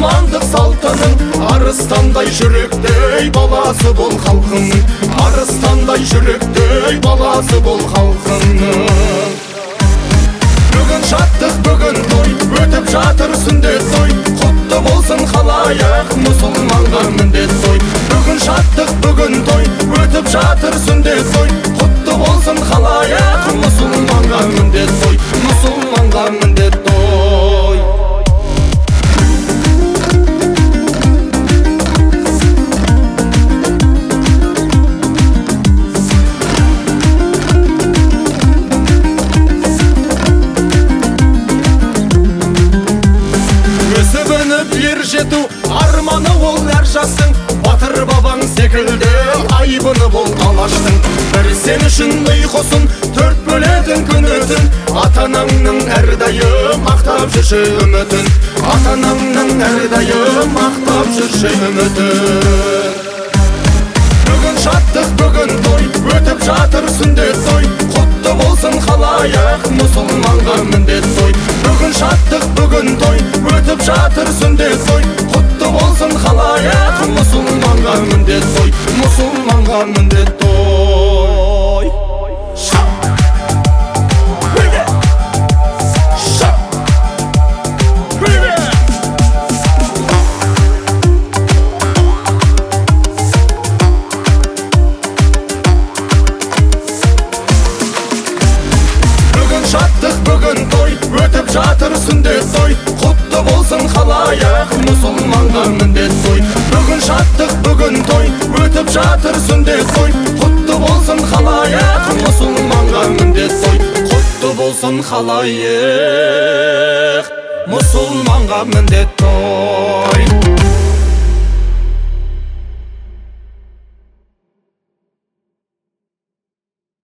мұсылмандық салтының, арыстандай жүректей баласы бол халқының, арыстандай жүректей баласы бол халқының. Бүгін шаттық, бүгін той, өтіп жатыр сүндет той, құтты болсын халайық, мұсылманға міндет той. Бүгін шаттық, бүгін той, өтіп жатыр сүндет той, құтты болсын халайық, мұсылманға міндет той, мұсылманға міндет той. Жету арманы ол әр жастың, батыр бабаң секілді айбыны бол алаштың. Бір сен үшін ұйқысын төрт бөлетін күн өтін, ата-анаңның әрдайым мақтап жүрші үмітін, ата-анаңның әрдайым мақтап жүрші үмітін. Бүгін шаттық, бүгін той, өтіп жатыр сүндет той, құтты болсын халайық, мұсылманға міндет той. Бүгін шаттық, бүгін той, өтіп жатыр сүндет той, құтты болсын халайық, мұсылманға міндет той, мұсылманға міндет той. Шаттық, бүгін той, өтіп жатыр сүндет той, құтты болсын халайық, мұсылманға міндет той. Бүгін шаттық, бүгін той, өтіп жатыр сүндет той, құтты болсын халайық, мұсылманға міндет той, құтты болсын халайық, мұсылманға міндет той.